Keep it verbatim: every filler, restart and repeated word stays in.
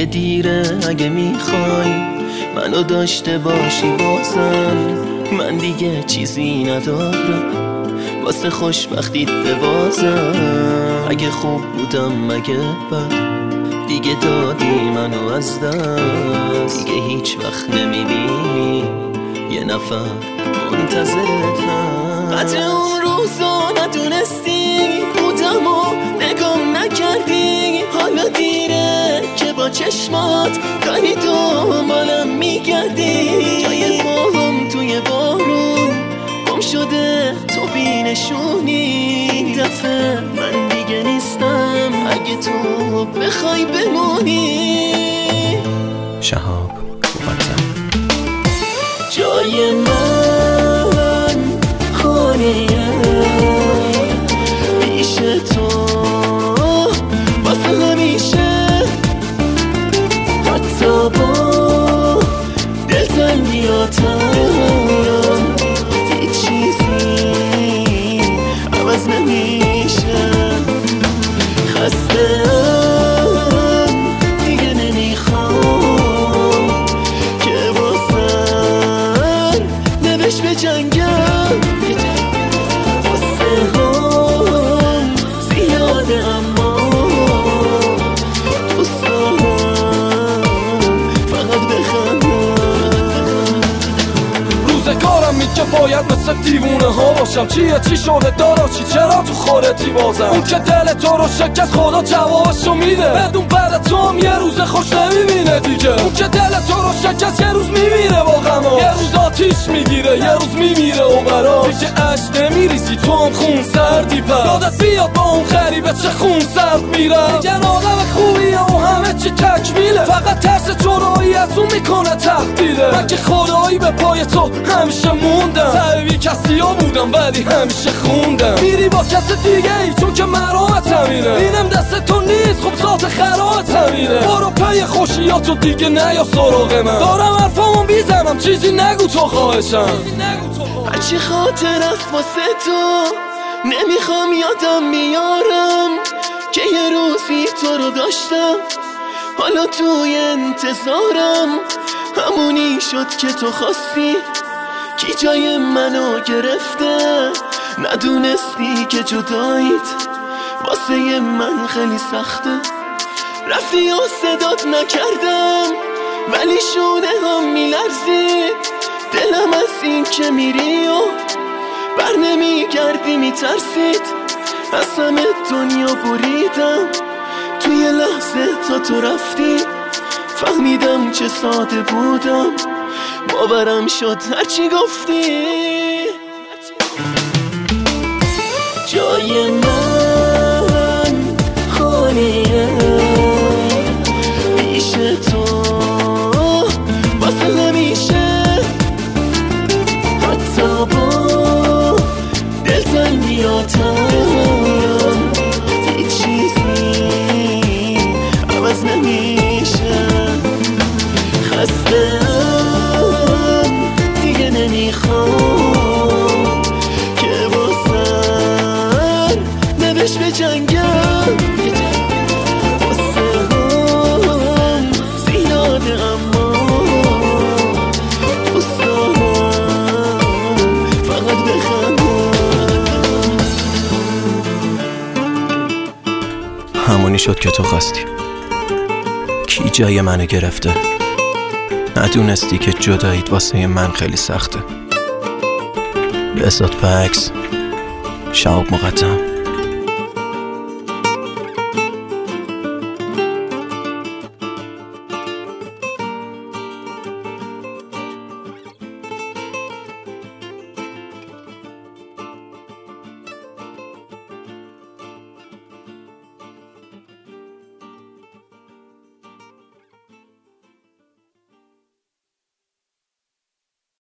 دیگه دیره اگه میخوای منو داشته باشی بازم. من دیگه چیزی ندارم واسه خوشبختیت ببازم. اگه خوب بودم مگه بد دیگه دادی منو از دست. دیگه هیچ وقت نمیبینی یه نفر منتظرتم. قدر اون روزا ندونستی بودم و نگام نکردی. حالا دیره که با چشمات داری دنبالم میگردی. جای پاهم توی بارون گم شده تو بینشونی. دفعه من دیگه نیستم اگه تو بخوای بمونی. شهاب وطن. جای من خانیه پیش تو واسه همیشه. حتی با دلتنگیاتم هیچ چیزی عوض نمیشه. خسته دیگه نمیخوام که با سر نبش به جنگم. واسه هم زیاده اما دوست دارم فقط بخندم. روزگارم میگه باید مثل دیوونه ها باشم. چیه چی شده دارا چی چرا تو خورتی بازم. اون که دل تو رو شکست خدا جوابشو میده. بدون بعد تو هم یه روز خوش نمیبینه دیگه. اون که دل تو رو شکست یه روز میمیره با غما. یه روز آتیش میگیره یه روز میمیره و براش دیگه عشق نمیریزی تو هم خون سردی. پر یادت بیاد با اون غریبه چه خون سرد میره. دیگه آدم خوبیه و همه چی تکمیله. فقط ترس جدایی از اون میکنه تهدیده. من که خدایی به پای تو همیشه موندم. سعی کسی ها بودم ولی همیشه خوندم. میری با کس دیگه ای چون که مرامت همینه. اینم دست تو نیست خب ذات خرامت همینه. برو پی خوشیاتو دیگه نیا سراغ من. دارم حرفامو بیزنم چیزی نگو تو خواهشم. هرچی خاطر است واسه تو نمیخوام یادم بیارم که یه روزی تو رو داشتم. حالا توی انتظارم همونی شد که تو خواستی. کی جای منو گرفته ندونستی که جداییت واسه من خیلی سخته. رفتی و صدات نکردم ولی شونه هم میلرزید. دلم از این که میری و بر نمیگردی میترسید. از همه دنیا بریدم توی لحظه تا تو رفتی. فهمیدم چه ساده بودم باورم شد هرچی گفتی. جای من خانیه پیش تو واسه همیشه. حتی با دلتنگیاتم هیچ چیزی عوض نمیشه. خسته دیگه نمیخوام که با سر نبش به جنگم. واسه هم زیاده اما دوست دارم فقط بخندم. همونی شد که تو خواستی. کی جای منو گرفته ندونستی که جداییت واسه من خیلی سخته. به اسات پکس. شهاب مقدم.